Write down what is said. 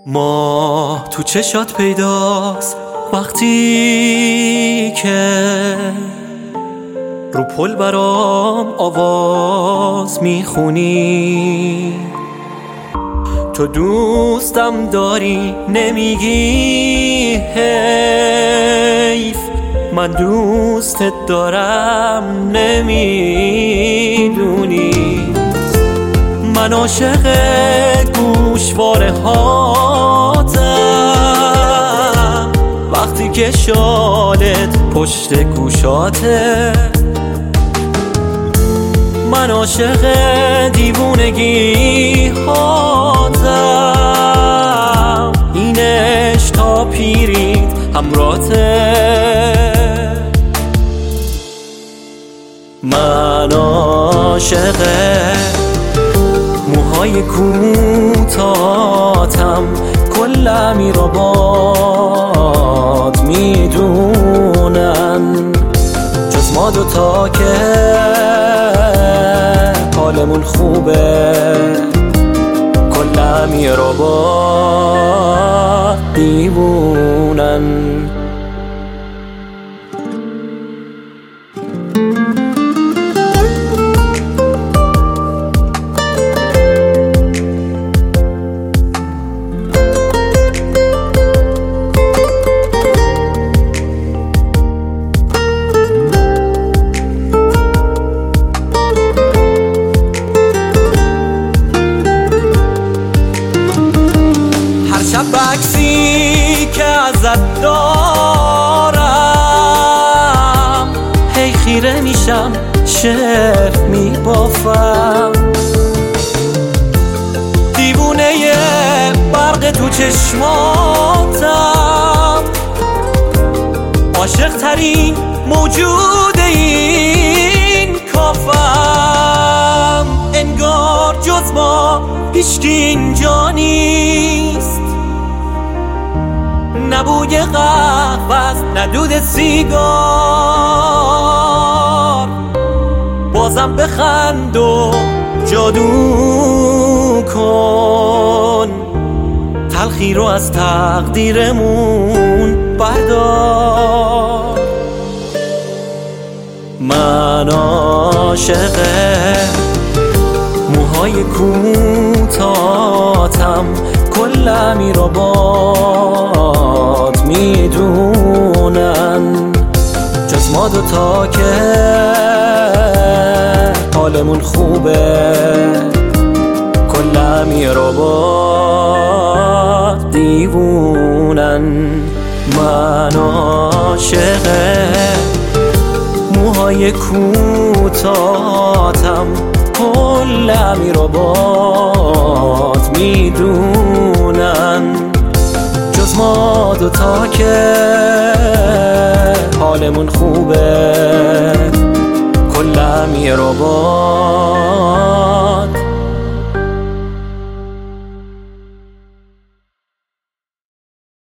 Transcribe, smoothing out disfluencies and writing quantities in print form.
ماه تو چشات پیداست وقتی که رو پل برام آواز میخونی. تو دوستم داری نمیگی حیف، من دوستت دارم نمیدونی. من عاشق گوشواره هاتم وقتی که شالت پشت گوشاته. من عاشق دیوونگی هاتم، اینش تا پیریت همراته. من عاشق موهای کوتاه‌تم، کل امیرآباد میدونن جز ما دوتا که حالمون خوبه. کل امیرآباد دیوونن. عکسی که ازت دارم هی خیره میشم، شعر میبافم. دیوونه برق تو چشماتم، عاشق ترین موجود این کافم. انگار جز ما هیچکی اینجا نیست، نه بوی قهوه نه دود سیگار. بازم بخند و جادو کن، تلخی رو از تقدیرمون بردار. من عاشق موهای کوتاه‌تم، کل امیرآباد میدونن جز ما دوتا که حالمون خوبه. کل امیرآباد دیوونن. من عاشق موهای کوتاه‌تم، کل امیرآباد میدونن جز ما دوتا که حالمون خوبه. کل امیرآباد